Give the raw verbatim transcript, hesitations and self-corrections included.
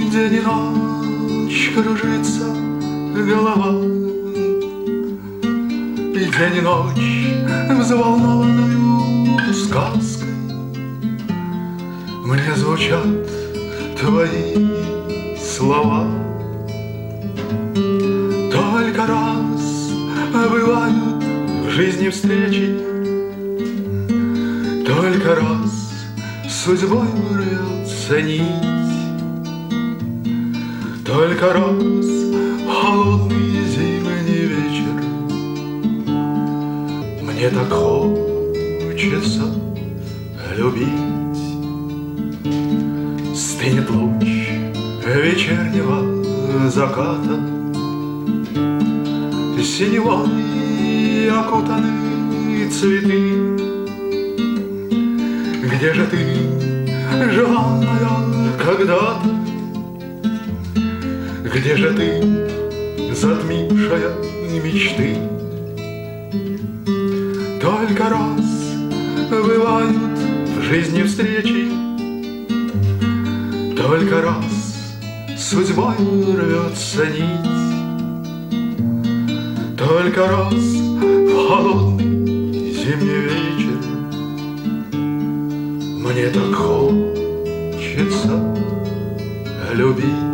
День и ночь кружится голова, и день и ночь взволнованную сказкой мне звучат твои слова. Только раз бывают в жизни встречи, только раз судьбой рвется нить, только раз холодный зимний вечер мне так хочется любить. Стынет луч вечернего заката, синевой окутаны цветы. Где же ты, желанная когда-то? Где же ты, затмившая мечты? Только раз бывают в жизни встречи, только раз судьбой рвется нить, только раз в холодный зимний вечер мне так хочется любить.